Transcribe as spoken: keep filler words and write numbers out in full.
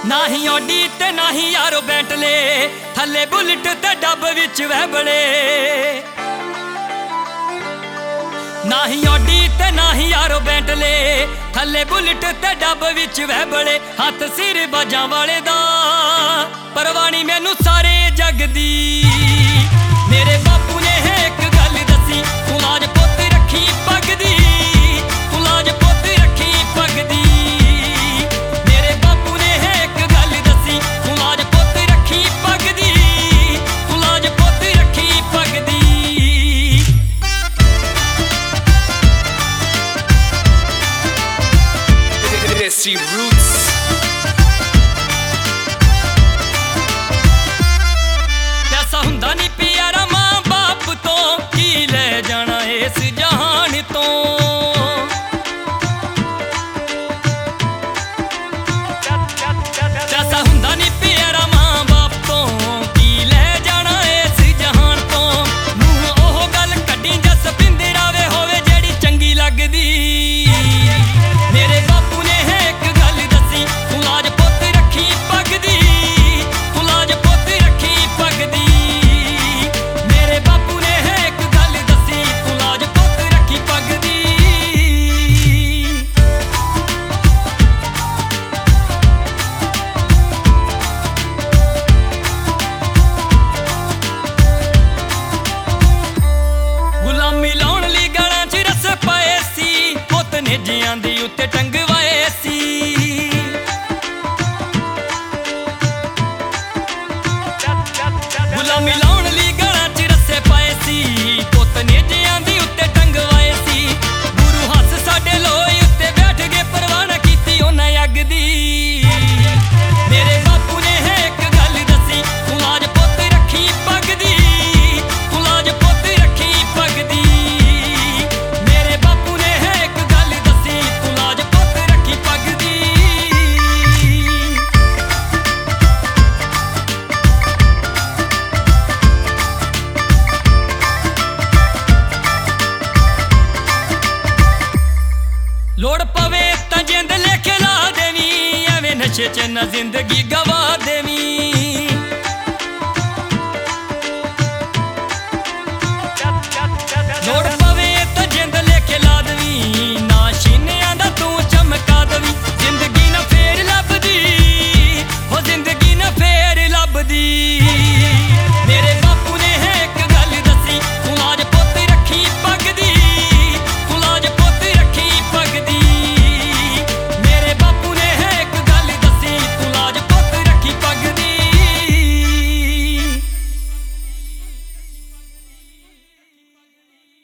नाही ऑडी ते नाही यारो बेंटले, थले बुलेट ते डब विच वैबले। नाही ऑडी ते नाही यारो बेंटले, थले बुलेट ते डब विच वैबले। हाथ सिर बाजां वाले दा परवानी मैनू सारे जग दी। मेरे बापू ने एक गल दसी, तू लाज पुत रखी पग दी, तू लाज पुत रखी पग दी। मेरे बापू ने एक गल दसी, तू लाज पुत रखी पग दी, तू लाज पुत रखी पग दी। Desi Roots। पैसा हुंदा नहीं प्यारा मां बाप तो, की ले जाना इस जहान तो। पैसा हुंदा नहीं प्यारा मां बाप तो, की ले जाना इस जहान तो। मूंह ओह गल कड्डी जस पिंदड़ा वे होवे जेड़ी चंगी लगदी। मेरे बापू ने एक गल दसी, तू लाज पुत रखी पग दी, तू लाज पुत रखी पग दी। मेरे बापू ने एक गल दसी, तू लाज पुत रखी पग दी। गुलामी लाउण लई गलां च रस पाए सी, पुत नेजियां दी उत्ते टंगवाए सी। गुलामी लाउण लई गलां च रस्से पाए सी, पुत नेजियां दी उत्ते टंगवाए सी। गुरु हੱਸ साडे लोई उत्ते बैठ गए, परवाह ना कीती उन्हां अग दी। मेरे बापू ने एक गल दसी, तू लाज पुत रखी पग दी, तू लाज पुत रखी पग दी। मेरे बापू ने एक गल दसी, तू लाज पुत रखी पग दी। लोड़ पवे तां जिंद लिख ला देवी, एवें नशे च ना जिंदगी गवा देवी।